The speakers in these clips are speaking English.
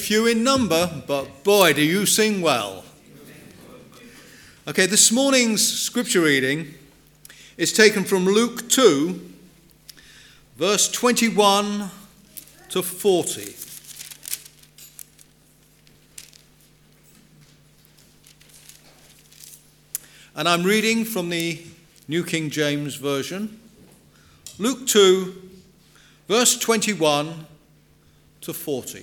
few in number, but boy, do you sing well. Okay, this morning's scripture reading is taken from Luke 2, verse 21 to 40. And I'm reading from the New King James Version. Luke 2, verse 21 to 40.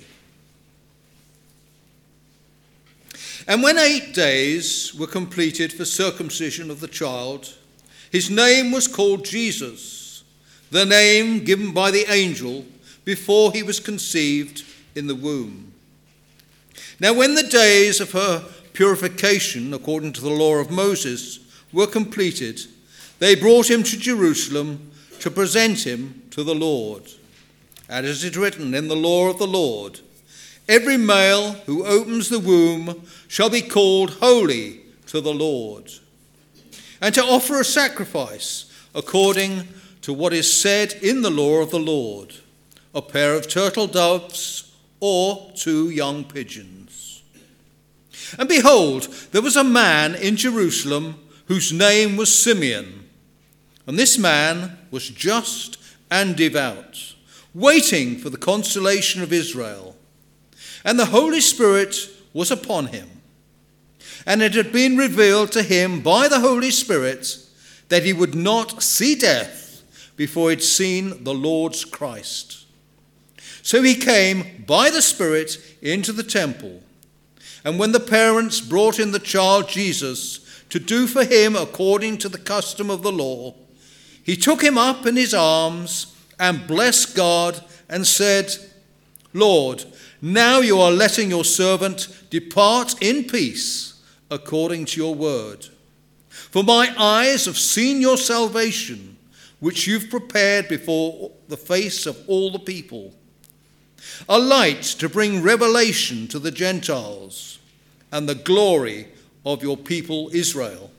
And when 8 days were completed for circumcision of the child, his name was called Jesus, the name given by the angel before he was conceived in the womb. Now when the days of her purification, according to the law of Moses, were completed, they brought him to Jerusalem to present him to the Lord. And as it is written in the law of the Lord, every male who opens the womb shall be called holy to the Lord, and to offer a sacrifice according to what is said in the law of the Lord, a pair of turtle doves or 2 young pigeons. And behold, there was a man in Jerusalem whose name was Simeon, and this man was just and devout, waiting for the consolation of Israel. And the Holy Spirit was upon him. And it had been revealed to him by the Holy Spirit that he would not see death before he'd seen the Lord's Christ. So he came by the Spirit into the temple. And when the parents brought in the child Jesus to do for him according to the custom of the law, he took him up in his arms and blessed God and said, Lord, now you are letting your servant depart in peace according to your word. For my eyes have seen your salvation, which you've prepared before the face of all the people, a light to bring revelation to the Gentiles and the glory of your people Israel.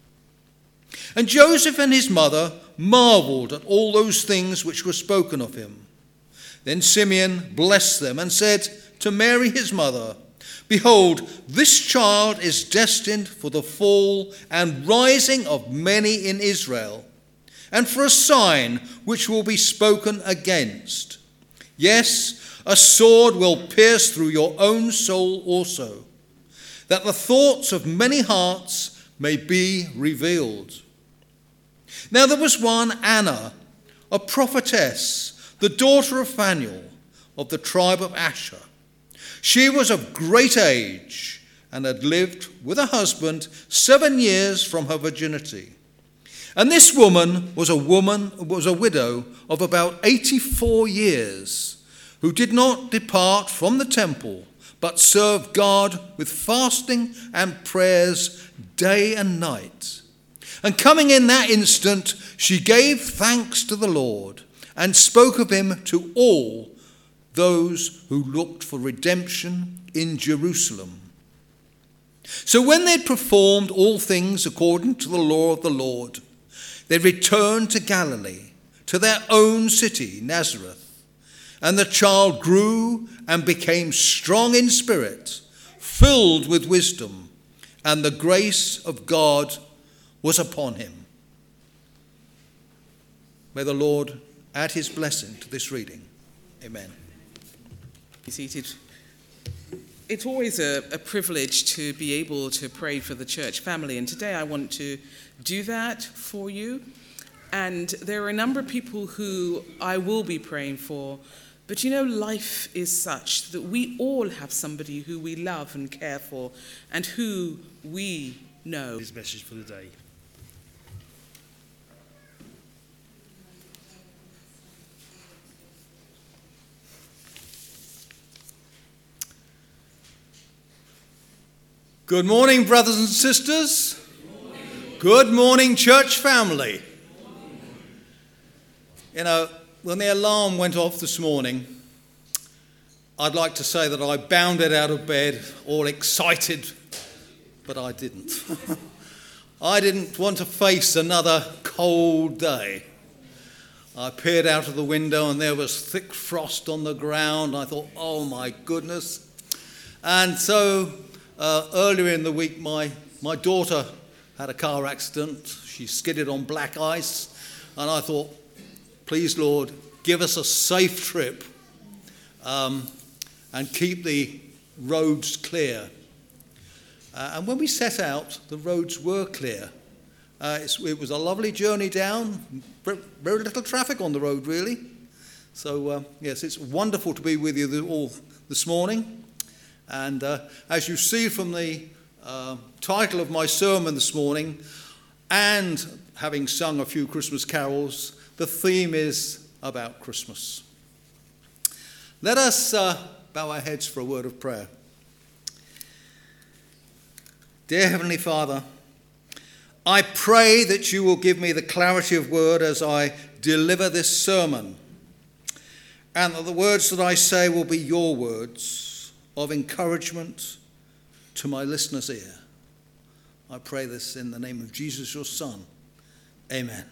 And Joseph and his mother marveled at all those things which were spoken of him. Then Simeon blessed them and said to Mary his mother, Behold, this child is destined for the fall and rising of many in Israel, and for a sign which will be spoken against. Yes, a sword will pierce through your own soul also, that the thoughts of many hearts may be revealed. Now there was one Anna, a prophetess, the daughter of Phanuel, of the tribe of Asher. She was of great age and had lived with a husband 7 years from her virginity. And this woman was a widow of about 84 years, who did not depart from the temple, but served God with fasting and prayers day and night. And coming in that instant, she gave thanks to the Lord and spoke of him to all those who looked for redemption in Jerusalem. So when they'd performed all things according to the law of the Lord, they returned to Galilee, to their own city, Nazareth. And the child grew and became strong in spirit, filled with wisdom, and the grace of God was upon him. May the Lord add his blessing to this reading. Amen. Be seated. It's always a privilege to be able to pray for the church family, and today I want to do that for you. And there are a number of people who I will be praying for, but you know, life is such that we all have somebody who we love and care for and who we know. His message for the day. Good morning, brothers and sisters. Good morning, church family. You know, when the alarm went off this morning, I'd like to say that I bounded out of bed all excited, but I didn't. I didn't want to face another cold day. I peered out of the window and there was thick frost on the ground. I thought, oh my goodness, And so earlier in the week, my daughter had a car accident. She skidded on black ice. And I thought, please, Lord, give us a safe trip and keep the roads clear. And when we set out, the roads were clear. It was a lovely journey down, very little traffic on the road, really. So, yes, it's wonderful to be with you all this morning. And as you see from the title of my sermon this morning, and having sung a few Christmas carols, the theme is about Christmas. Let us bow our heads for a word of prayer. Dear Heavenly Father, I pray that you will give me the clarity of word as I deliver this sermon, and that the words that I say will be your words of encouragement to my listener's ear. I pray this in the name of Jesus, your Son. Amen.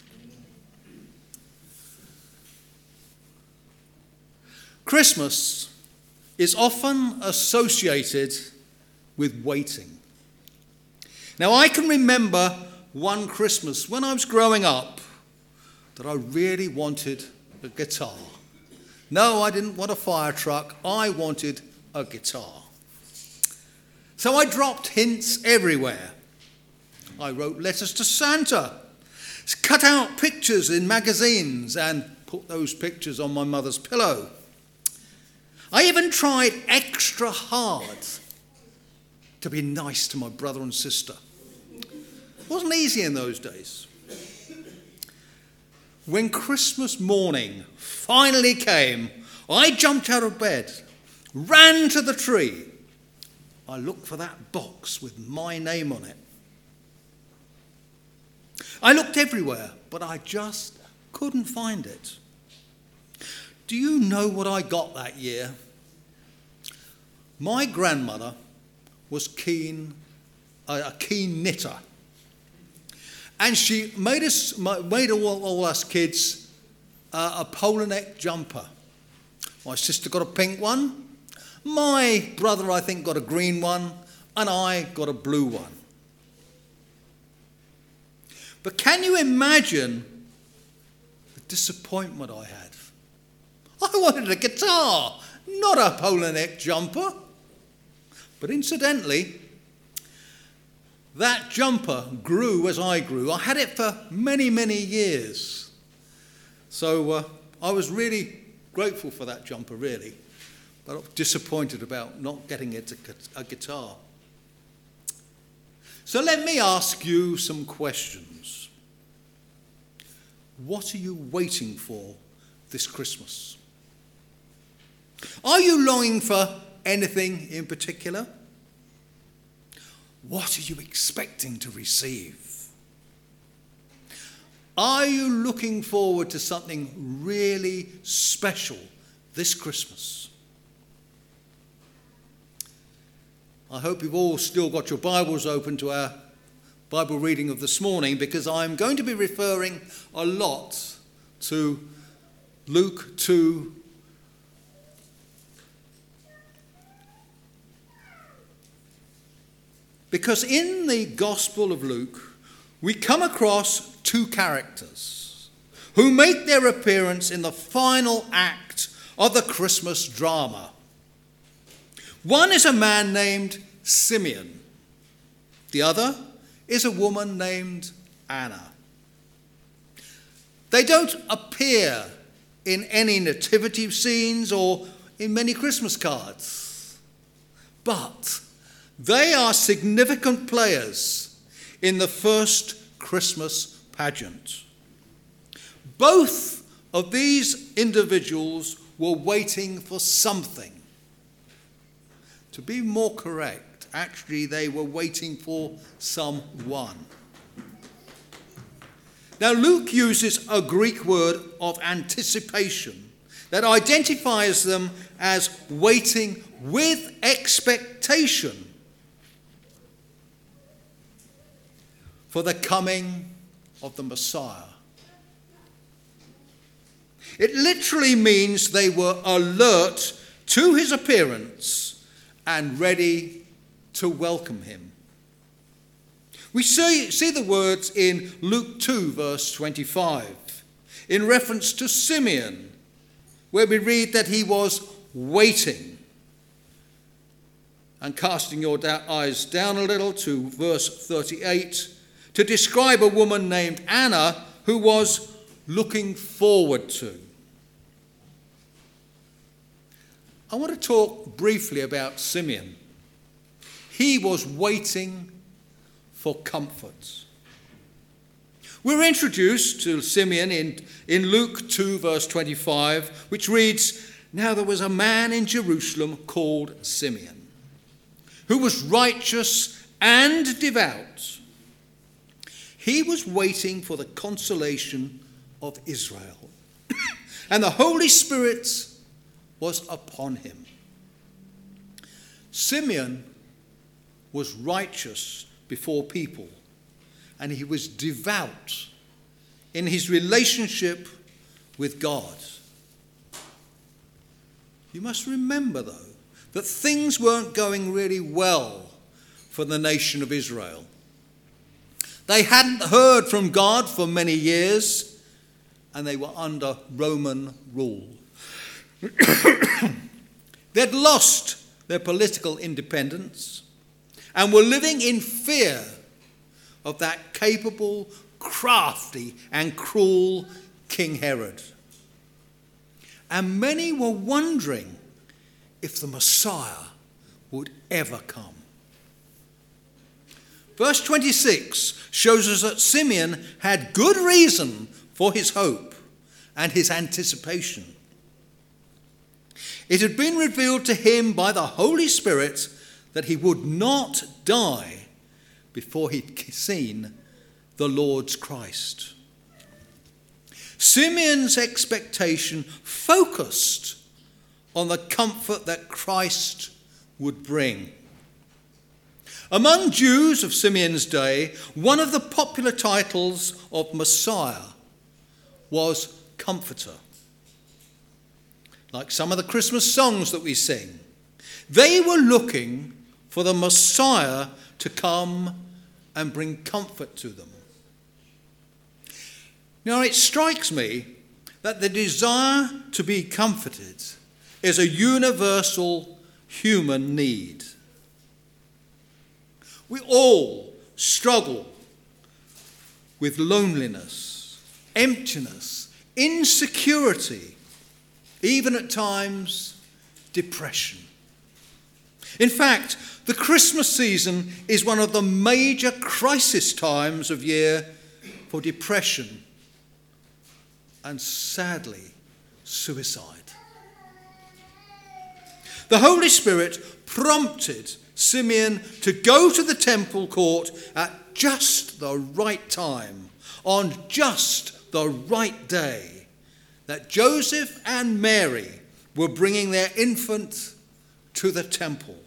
Christmas is often associated with waiting. Now, I can remember one Christmas when I was growing up that I really wanted a guitar. No, I didn't want a fire truck. I wanted a guitar. So I dropped hints everywhere. I wrote letters to Santa, cut out pictures in magazines and put those pictures on my mother's pillow. I even tried extra hard to be nice to my brother and sister. It wasn't easy in those days. When Christmas morning finally came, I jumped out of bed, ran to the tree. I looked for that box with my name on it. I looked everywhere, but I just couldn't find it. Do you know what I got that year? My grandmother was a keen knitter. And she made all us kids a polo neck jumper. My sister got a pink one. My brother, I think, got a green one. And I got a blue one. But can you imagine the disappointment I had? I wanted a guitar, not a polo neck jumper. But incidentally, that jumper grew as I grew. I had it for many, many years. So I was really grateful for that jumper, really. But disappointed about not getting it a guitar. So let me ask you some questions. What are you waiting for this Christmas? Are you longing for anything in particular? What are you expecting to receive? Are you looking forward to something really special this Christmas? I hope you've all still got your Bibles open to our Bible reading of this morning, because I'm going to be referring a lot to Luke 2. Because in the Gospel of Luke, we come across two characters who make their appearance in the final act of the Christmas drama. One is a man named Simeon. The other is a woman named Anna. They don't appear in any nativity scenes or in many Christmas cards, but they are significant players in the first Christmas pageant. Both of these individuals were waiting for something. To be more correct, actually, they were waiting for someone. Now, Luke uses a Greek word of anticipation that identifies them as waiting with expectation for the coming of the Messiah. It literally means they were alert to his appearance and ready to welcome him. We see the words in Luke 2, verse 25, in reference to Simeon, where we read that he was waiting. And casting your eyes down a little to verse 38, to describe a woman named Anna who was looking forward to. I want to talk briefly about Simeon. He was waiting for comfort. We're introduced to Simeon in Luke 2, verse 25, which reads, "Now there was a man in Jerusalem called Simeon, who was righteous and devout. He was waiting for the consolation of Israel, and the Holy Spirit was upon him." Simeon was righteous before people, and he was devout in his relationship with God. You must remember, though, that things weren't going really well for the nation of Israel. They hadn't heard from God for many years, and they were under Roman rule. They'd lost their political independence and were living in fear of that capable, crafty, and cruel King Herod. And many were wondering if the Messiah would ever come. Verse 26 shows us that Simeon had good reason for his hope and his anticipation. It had been revealed to him by the Holy Spirit that he would not die before he'd seen the Lord's Christ. Simeon's expectation focused on the comfort that Christ would bring. Among Jews of Simeon's day, one of the popular titles of Messiah was Comforter. Like some of the Christmas songs that we sing, they were looking for the Messiah to come and bring comfort to them. Now, it strikes me that the desire to be comforted is a universal human need. We all struggle with loneliness, emptiness, insecurity, even at times depression. In fact, the Christmas season is one of the major crisis times of year for depression and, sadly, suicide. The Holy Spirit prompted Simeon to go to the temple court at just the right time, on just the right day, that Joseph and Mary were bringing their infant to the temple.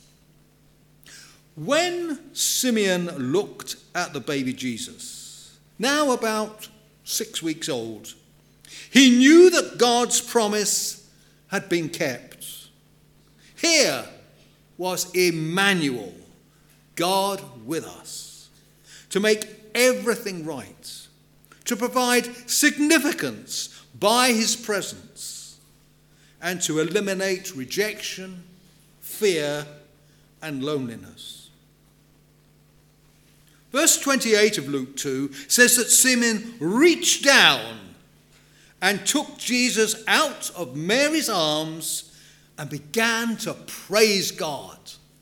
When Simeon looked at the baby Jesus, now about 6 weeks old, he knew that God's promise had been kept. Here was Emmanuel, God with us, to make everything right, to provide significance by his presence, and to eliminate rejection, fear, and loneliness. Verse 28 of Luke 2 says that Simeon reached down and took Jesus out of Mary's arms and began to praise God.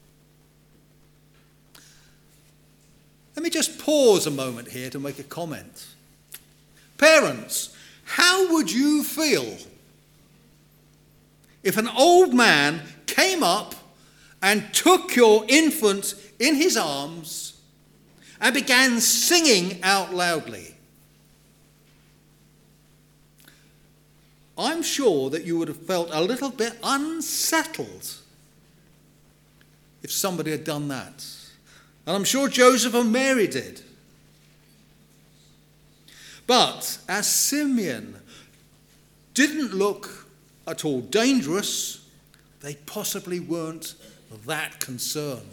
Let me just pause a moment here to make a comment. Parents, how would you feel if an old man came up and took your infant in his arms and began singing out loudly? I'm sure that you would have felt a little bit unsettled if somebody had done that. And I'm sure Joseph and Mary did. But as Simeon didn't look at all dangerous, they possibly weren't that concerned.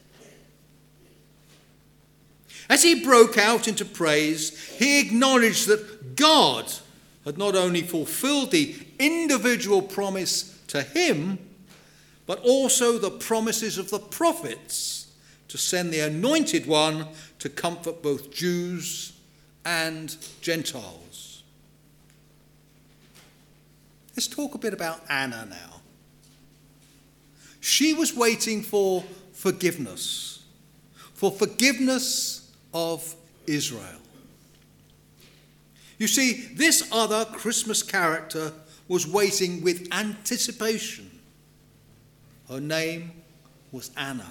As he broke out into praise, he acknowledged that God had not only fulfilled the individual promise to him, but also the promises of the prophets to send the Anointed One to comfort both Jews and Gentiles. Let's talk a bit about Anna now. She was waiting for forgiveness of Israel. You see, this other Christmas character was waiting with anticipation. Her name was Anna.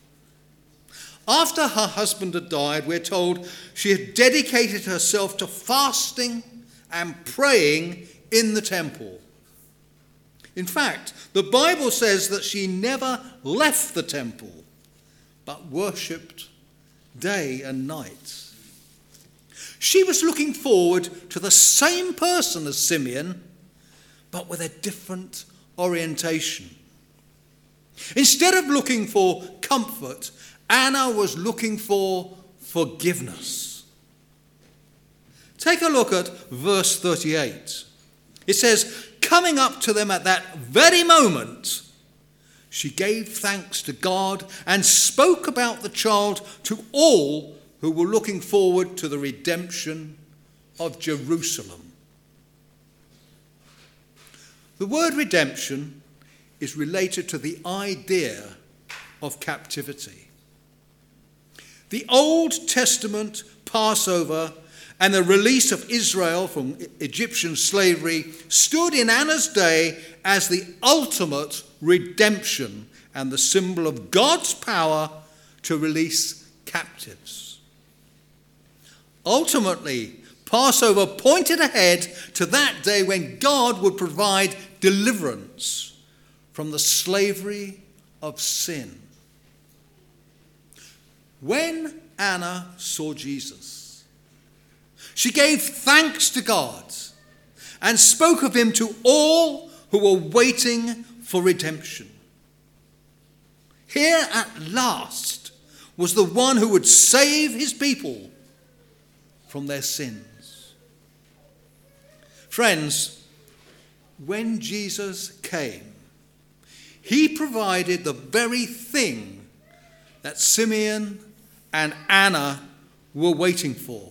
After her husband had died, we're told she had dedicated herself to fasting and praying in the temple. In fact, the Bible says that she never left the temple, but worshipped day and night. She was looking forward to the same person as Simeon, but with a different orientation. Instead of looking for comfort, Anna was looking for forgiveness. Take a look at verse 38. It says, coming up to them at that very moment, she gave thanks to God and spoke about the child to all who were looking forward to the redemption of Jerusalem. The word redemption is related to the idea of captivity. The Old Testament Passover and the release of Israel from Egyptian slavery stood in Anna's day as the ultimate redemption and the symbol of God's power to release captives. Ultimately, Passover pointed ahead to that day when God would provide deliverance from the slavery of sin. When Anna saw Jesus, she gave thanks to God and spoke of him to all who were waiting for redemption. Here at last was the one who would save his people from their sins. Friends, when Jesus came, he provided the very thing that Simeon and Anna were waiting for: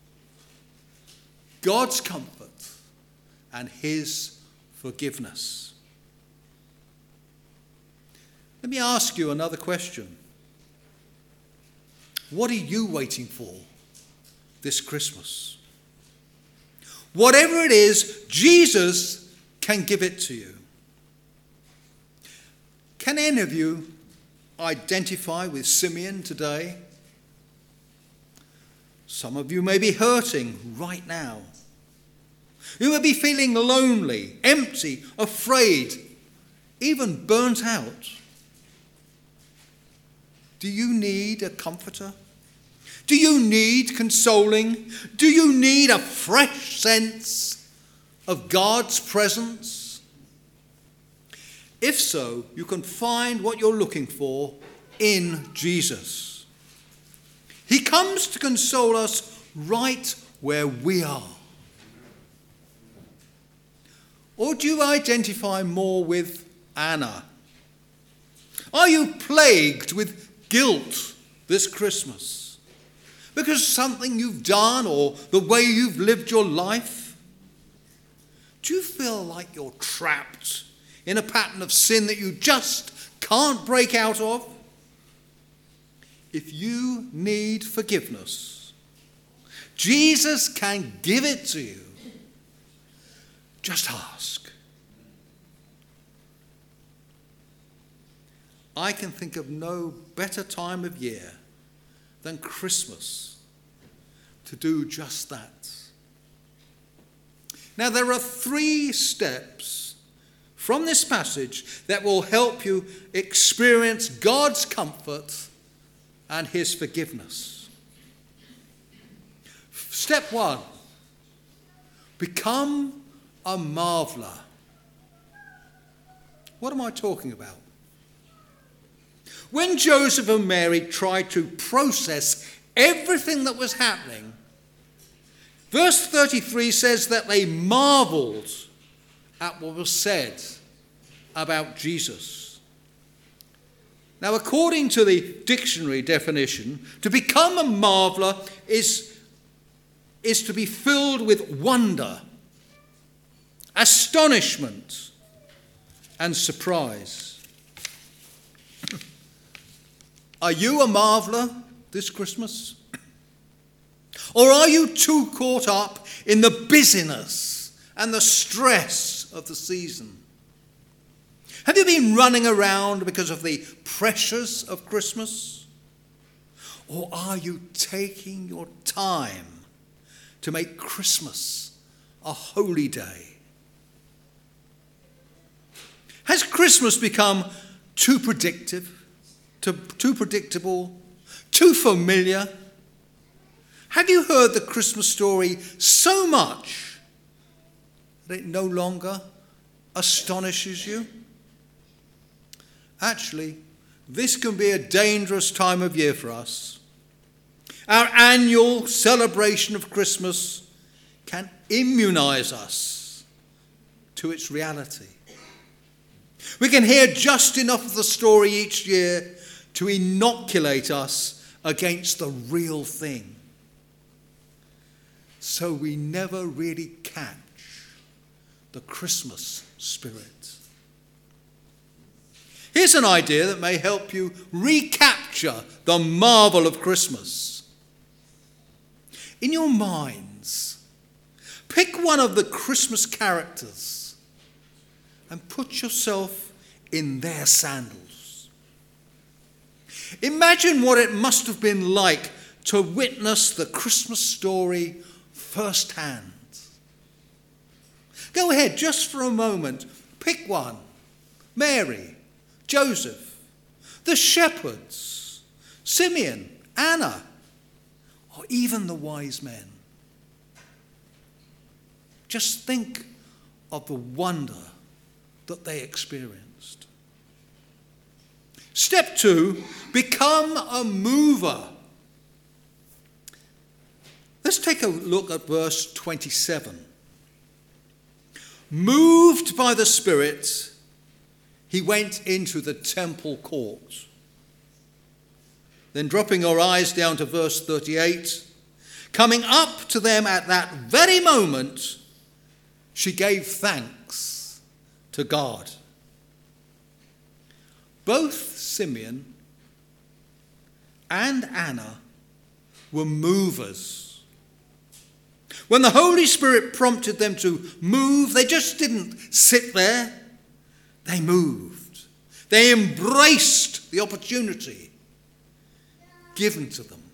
God's comfort and his forgiveness. Let me ask you another question. What are you waiting for this Christmas? Whatever it is, Jesus can give it to you. Can any of you identify with Simeon today? Some of you may be hurting right now. You may be feeling lonely, empty, afraid, even burnt out. Do you need a comforter? Do you need consoling? Do you need a fresh sense of God's presence? If so, you can find what you're looking for in Jesus. He comes to console us right where we are. Or do you identify more with Anna? Are you plagued with guilt this Christmas because of something you've done or the way you've lived your life? Do you feel like you're trapped in a pattern of sin that you just can't break out of? If you need forgiveness, Jesus can give it to you. Just ask. I can think of no better time of year than Christmas to do just that. Now, there are 3 steps from this passage that will help you experience God's comfort and his forgiveness. Step 1, become a marveler. What am I talking about? When Joseph and Mary tried to process everything that was happening, verse 33 says that they marveled at what was said about Jesus. Now, according to the dictionary definition, to become a marveler is to be filled with wonder, astonishment, and surprise. Are you a marveler this Christmas? Or are you too caught up in the busyness and the stress of the season? Have you been running around because of the pressures of Christmas? Or are you taking your time to make Christmas a holy day? Has Christmas become too predictable, too familiar? Have you heard the Christmas story so much that it no longer astonishes you? Actually, this can be a dangerous time of year for us. Our annual celebration of Christmas can immunize us to its reality. We can hear just enough of the story each year to inoculate us against the real thing. So we never really catch the Christmas spirit. Here's an idea that may help you recapture the marvel of Christmas. In your minds, pick one of the Christmas characters and put yourself in their sandals. Imagine what it must have been like to witness the Christmas story firsthand. Go ahead, just for a moment, pick one. Mary, Joseph, the shepherds, Simeon, Anna, or even the wise men. Just think of the wonder that they experienced. Step 2, become a mover. Let's take a look at verse 27. Moved by the Spirit, he went into the temple court. Then dropping our eyes down to verse 38, coming up to them at that very moment, she gave thanks to God. Both Simeon and Anna were movers. When the Holy Spirit prompted them to move, they just didn't sit there. They moved. They embraced the opportunity given to them.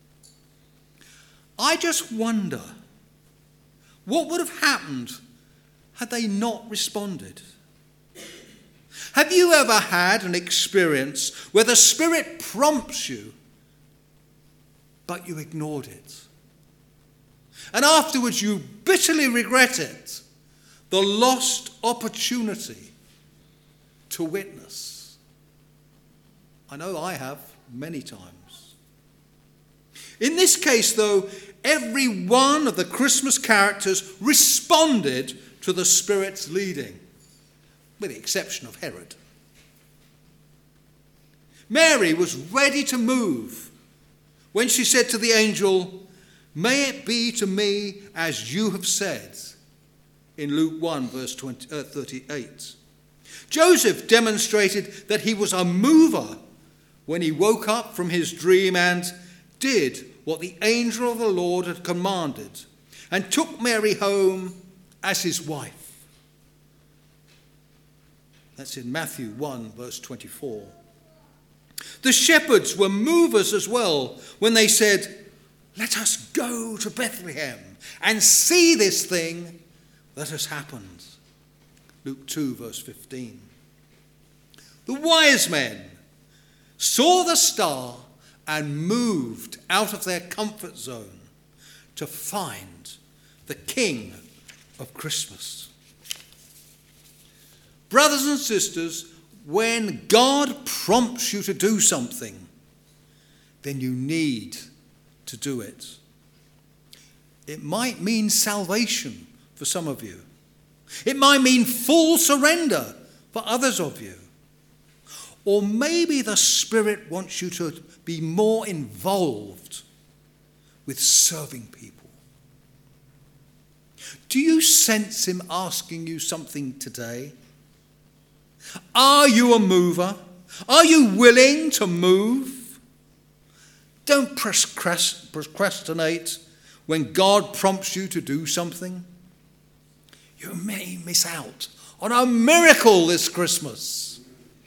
I just wonder what would have happened had they not responded. Have you ever had an experience where the Spirit prompts you, but you ignored it? And afterwards you bitterly regret it, the lost opportunity to witness. I know I have many times. In this case, though, every one of the Christmas characters responded to the Spirit's leading, with the exception of Herod. Mary was ready to move when she said to the angel, "May it be to me as you have said," in Luke 1, verse 38. Joseph demonstrated that he was a mover when he woke up from his dream and did what the angel of the Lord had commanded and took Mary home as his wife. That's in Matthew 1, verse 24. The shepherds were movers as well when they said, "Let us go to Bethlehem and see this thing that has happened." Luke 2, verse 15. The wise men saw the star and moved out of their comfort zone to find the King of Christmas. Brothers and sisters, when God prompts you to do something, then you need to do it. It might mean salvation for some of you. It might mean full surrender for others of you. Or maybe the Spirit wants you to be more involved with serving people. Do you sense him asking you something today? Are you a mover? Are you willing to move? Don't procrastinate when God prompts you to do something. You may miss out on a miracle this Christmas.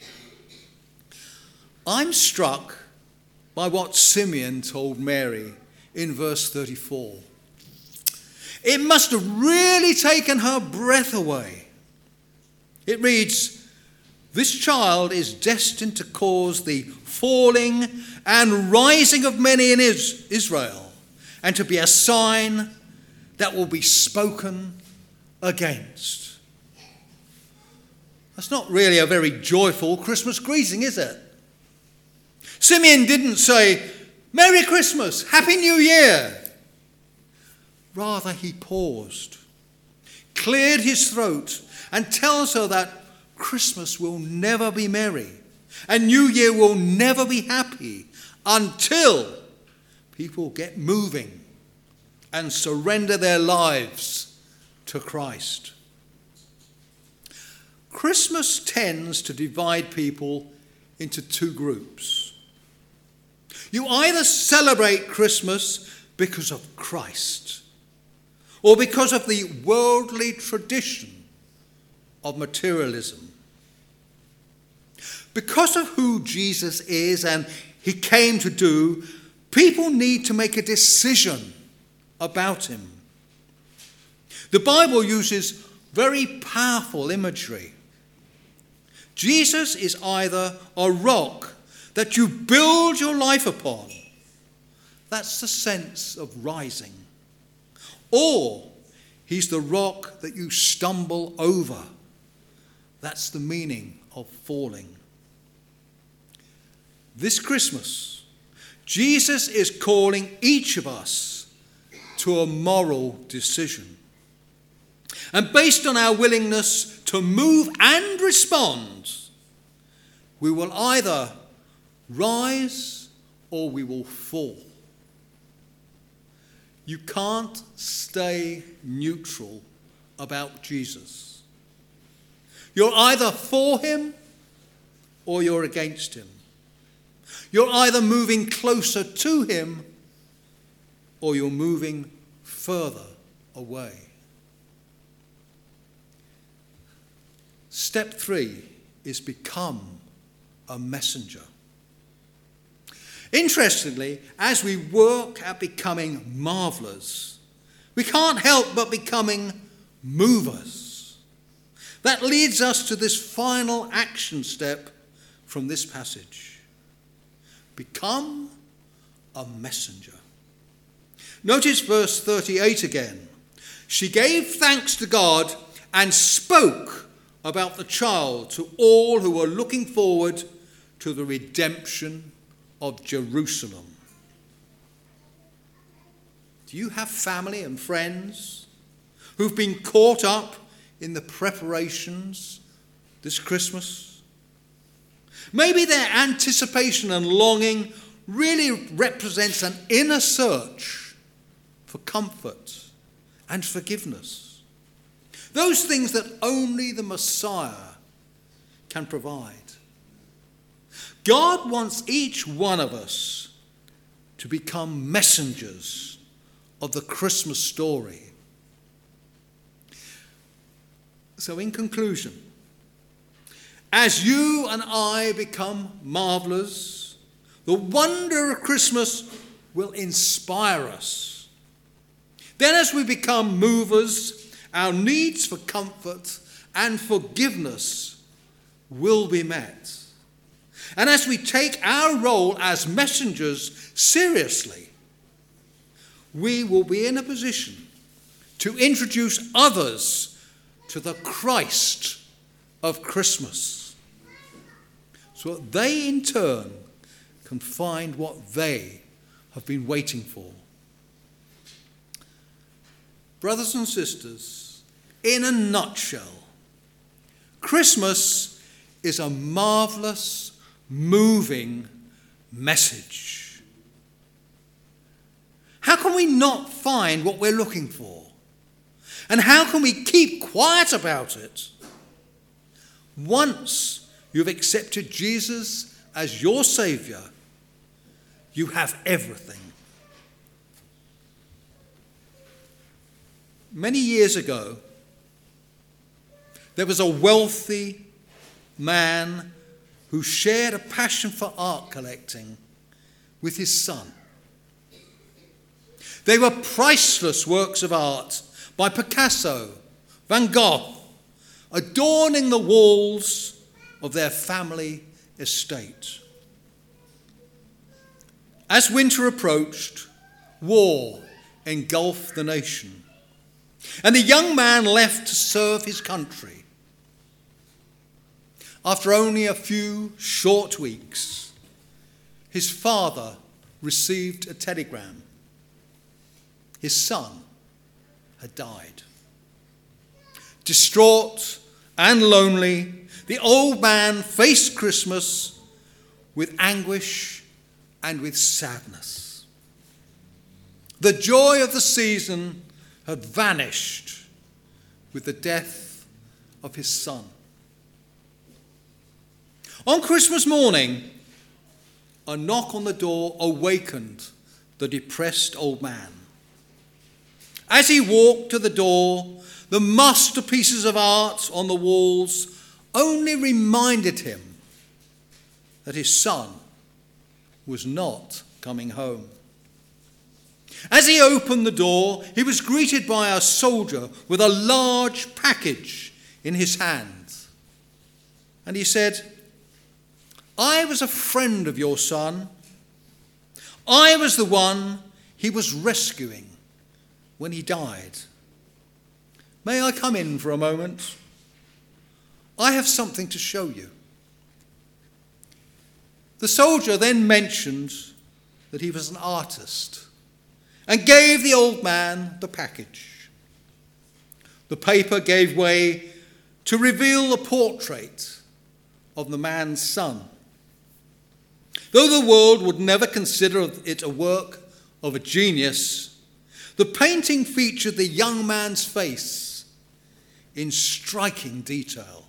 I'm struck by what Simeon told Mary in verse 34. It must have really taken her breath away. It reads, "This child is destined to cause the falling and rising of many in Israel, and to be a sign that will be spoken against." That's not really a very joyful Christmas greeting, is it? Simeon didn't say, "Merry Christmas, Happy New Year." Rather, he paused, cleared his throat, and tells her that Christmas will never be merry and New Year will never be happy until people get moving and surrender their lives to Christ. Christmas tends to divide people into two groups. You either celebrate Christmas because of Christ or because of the worldly tradition of materialism. Because of who Jesus is and he came to do, people need to make a decision about him. The Bible uses very powerful imagery. Jesus is either a rock that you build your life upon. That's the sense of rising. Or he's the rock that you stumble over. That's the meaning of falling. This Christmas, Jesus is calling each of us to a moral decision. And based on our willingness to move and respond, we will either rise or we will fall. You can't stay neutral about Jesus. You're either for him or you're against him. You're either moving closer to him or you're moving further away. Step 3 is become a messenger. Interestingly, as we work at becoming marvelers, we can't help but becoming movers. That leads us to this final action step from this passage. Become a messenger. Notice verse 38 again. She gave thanks to God and spoke about the child to all who were looking forward to the redemption of Jerusalem. Do you have family and friends who've been caught up in the preparations this Christmas? Maybe their anticipation and longing really represents an inner search for comfort and forgiveness. Those things that only the Messiah can provide. God wants each one of us to become messengers of the Christmas story. So in conclusion, as you and I become marvelers, the wonder of Christmas will inspire us. Then as we become movers, our needs for comfort and forgiveness will be met. And as we take our role as messengers seriously, we will be in a position to introduce others to the Christ of Christmas. so that they in turn can find what they have been waiting for. Brothers and sisters, in a nutshell, Christmas is a marvelous, moving message. How can we not find what we're looking for? And how can we keep quiet about it? Once you've accepted Jesus as your Saviour, you have everything. Many years ago, there was a wealthy man who shared a passion for art collecting with his son. They were priceless works of art by Picasso, Van Gogh, adorning the walls of their family estate. As winter approached, war engulfed the nation, and the young man left to serve his country. After only a few short weeks, his father received a telegram. His son had died. Distraught and lonely, the old man faced Christmas with anguish and with sadness. The joy of the season had vanished with the death of his son. On Christmas morning, a knock on the door awakened the depressed old man. As he walked to the door, the masterpieces of art on the walls only reminded him that his son was not coming home. As he opened the door, he was greeted by a soldier with a large package in his hand. And he said, "I was a friend of your son. I was the one he was rescuing when he died. May I come in for a moment? I have something to show you." The soldier then mentioned that he was an artist and gave the old man the package. The paper gave way to reveal the portrait of the man's son. Though the world would never consider it a work of a genius, the painting featured the young man's face in striking detail.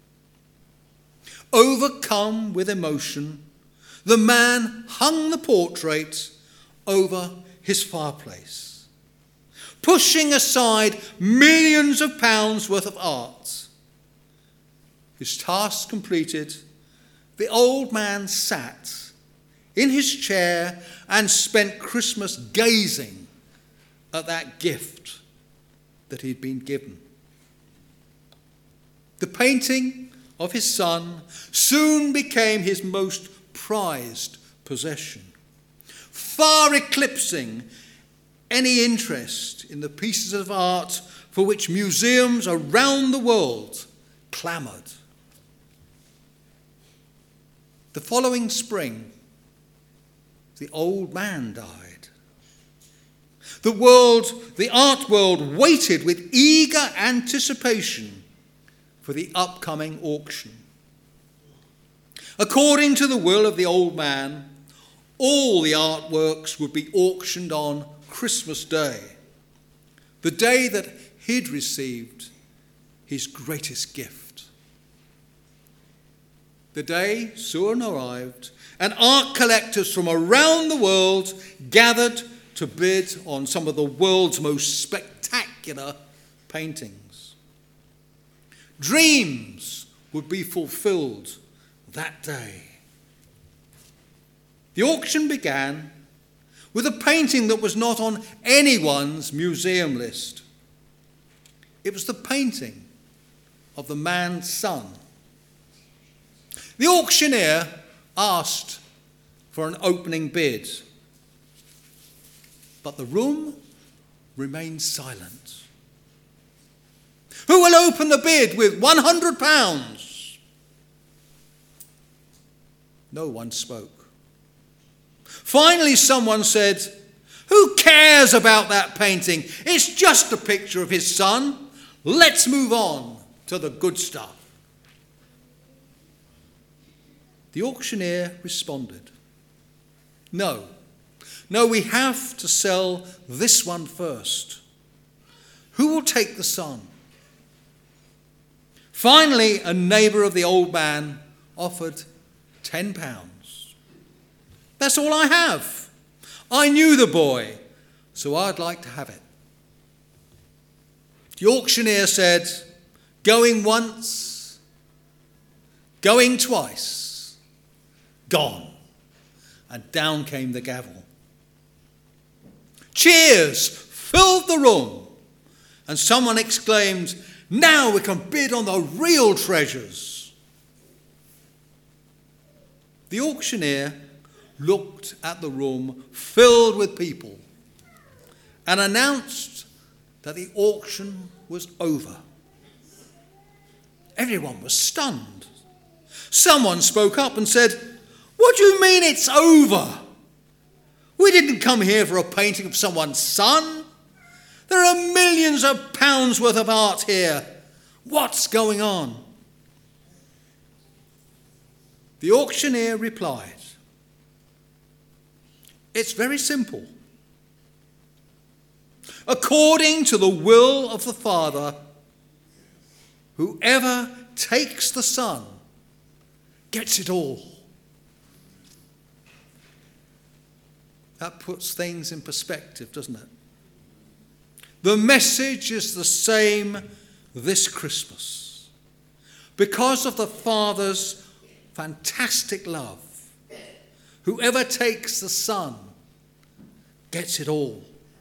Overcome with emotion, the man hung the portrait over his fireplace, pushing aside millions of pounds worth of art. His task completed, the old man sat in his chair and spent Christmas gazing at that gift that he'd been given. The painting of his son soon became his most prized possession, far eclipsing any interest in the pieces of art for which museums around the world clamoured. The following spring, the old man died. The art world waited with eager anticipation for the upcoming auction. According to the will of the old man, all the artworks would be auctioned on Christmas Day, the day that he'd received his greatest gift. The day soon arrived, and art collectors from around the world gathered to bid on some of the world's most spectacular paintings. Dreams would be fulfilled that day. The auction began with a painting that was not on anyone's museum list. It was the painting of the man's son. The auctioneer asked for an opening bid, but the room remained silent. "Who will open the bid with £100? No one spoke. Finally, someone said, "Who cares about that painting? It's just a picture of his son. Let's move on to the good stuff." The auctioneer responded, No, we have to sell this one first. Who will take the son?" Finally, a neighbour of the old man offered £10. "That's all I have. I knew the boy, so I'd like to have it." The auctioneer said, "Going once, going twice, gone." And down came the gavel. Cheers filled the room, and someone exclaimed, "Now we can bid on the real treasures." The auctioneer looked at the room filled with people and announced that the auction was over. Everyone was stunned. Someone spoke up and said, "What do you mean it's over? We didn't come here for a painting of someone's son. There are millions of pounds worth of art here. What's going on?" The auctioneer replied, "It's very simple. According to the will of the Father, whoever takes the Son gets it all." That puts things in perspective, doesn't it? The message is the same this Christmas. Because of the Father's fantastic love, whoever takes the Son gets it all.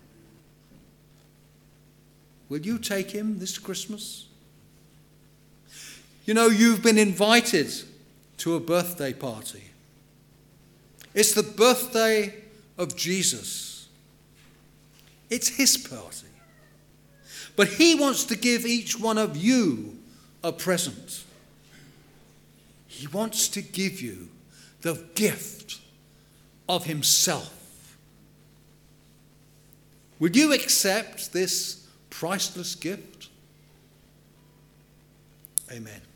Will you take him this Christmas? You know, you've been invited to a birthday party. It's the birthday of Jesus. It's his party. But he wants to give each one of you a present. He wants to give you the gift of himself. Will you accept this priceless gift? Amen.